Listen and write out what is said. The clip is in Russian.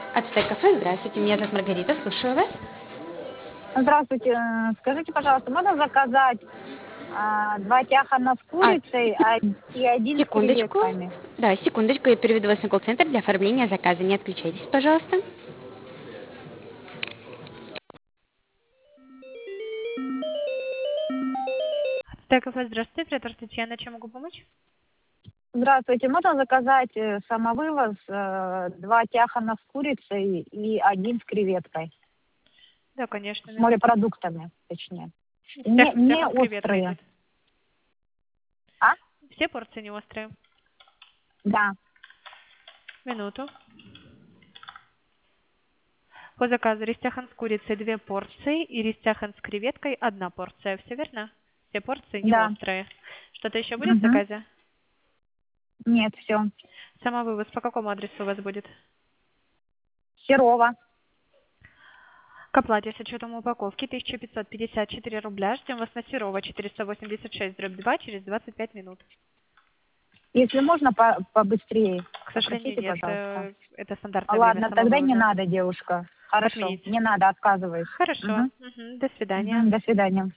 Ацтек кафе, здравствуйте, меня зовут Маргарита, слушаю вас. Здравствуйте. Скажите, пожалуйста, можно заказать 2 тяхана с А, курицей и 1 с секундочку. креветками? Да, секундочку, я переведу вас на колл-центр для оформления заказа. Не отключайтесь, пожалуйста. Так, кафе, здравствуйте, оператор Татьяна, чем могу помочь? Здравствуйте. Можно заказать самовывоз 2 тяхана с курицей и 1 с креветкой? Да, конечно. С морепродуктами, точнее. Не С креветкой острые. идет. А? Все порции не острые? Да. Минуту. По заказу рестяхан с курицей 2 порции и рестяхан с креветкой 1 порция. Все верно? Все порции не Да. острые. Что-то еще будет в Мгм. заказе? Нет, все. Самовывоз по какому адресу у вас будет? Серова. К оплате с учетом упаковки 1554 рубля. Ждем вас на Серова 486/2 через 25 минут. Если можно, побыстрее. К сожалению, Попросите, нет. пожалуйста. Это стандартное время Ладно, тогда не самовывоза. надо, девушка. Хорошо, Отменить. не надо, отказываюсь. Хорошо. Мгм. До свидания. До свидания.